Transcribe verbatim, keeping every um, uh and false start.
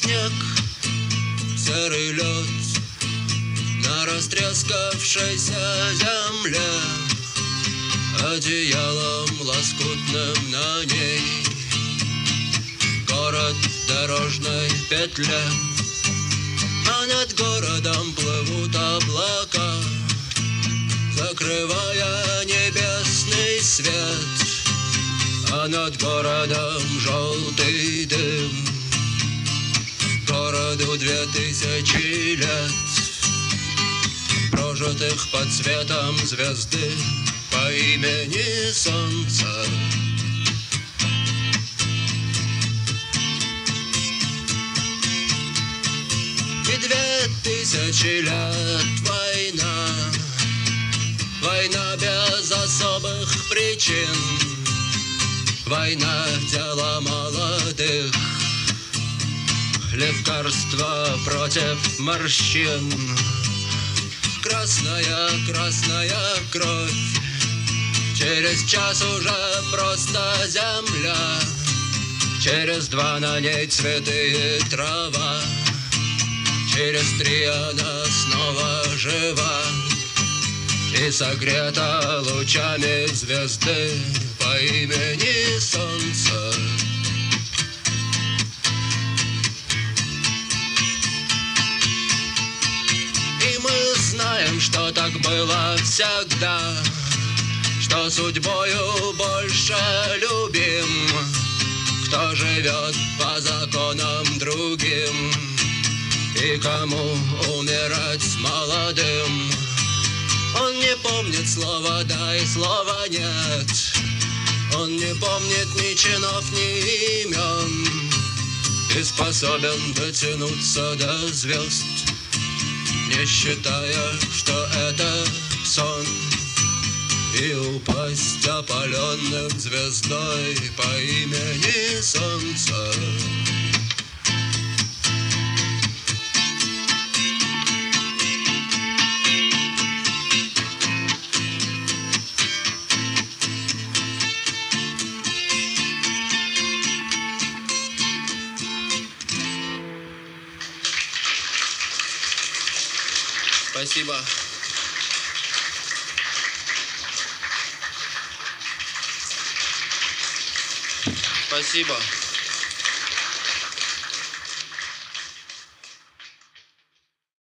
снег, серый лед на растрескавшейся земле, одеялом лоскутным на ней. Город в дорожной петле, а над городом плывут облака, закрывая небесный свет, а над городом желтый дым. Городу две тысячи лет, прожитых под светом звезды по имени Солнце. И две тысячи лет война, война без особых причин, война — дело молодых, лекарство против морщин. Красная, красная кровь, через час уже просто земля, через два на ней цветы и трава, через три она снова жива и согрета лучами звезды по имени Солнце. И мы знаем, что так было всегда, что судьбою больше любим, кто живет по законам другим, и кому умирать молодым. Он не помнит слова «да» и слова «нет», он не помнит ни чинов, ни имен, и способен дотянуться до звезд, не считая, что это сон, и упасть опаленным звездой по имени Солнце. Спасибо. Спасибо.